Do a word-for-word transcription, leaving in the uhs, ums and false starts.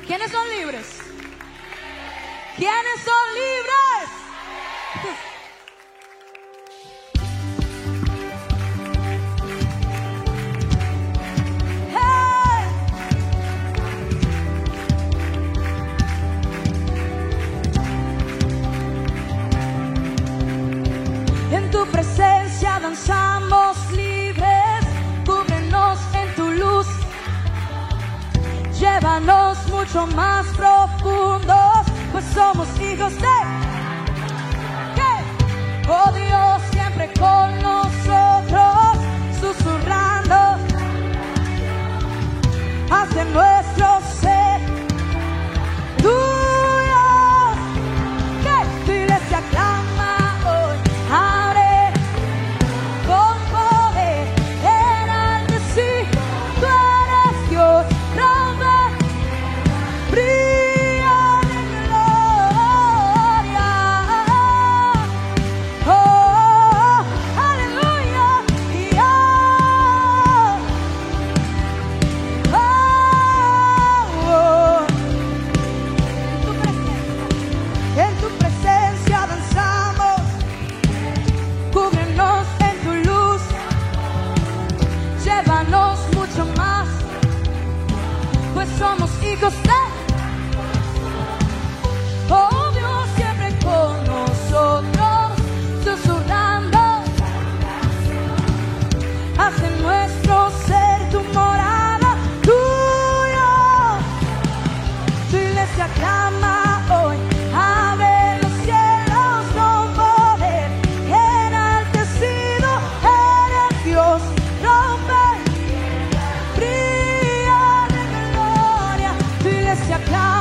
¿Quiénes son libres? ¿Quiénes son libres? En tu presencia danzamos libres, cúbrenos en tu luz, llévanos mucho más profundos, pues somos hijos de... ¿Qué? Oh Dios, siempre con nosotros, susurrando hacia nuestro ser. Tuyo, ¿qué? Tu iglesia clama hoy, abre con poder, enalteci, tú eres Dios, rompe, brilla de gloria. Oh, aleluya, y oh, oh, oh. En tu presencia danzamos, cúbrenos en tu luz, llévanos mucho más, pues somos hijos de... Oh Dios, siempre con nosotros, susurrando hacia nuestro ser, tu morada, tuyo. Tu iglesia clama hoy, abre los cielos con poder, enaltecido eres Dios, rompe, brilla de gloria. Tu iglesia clama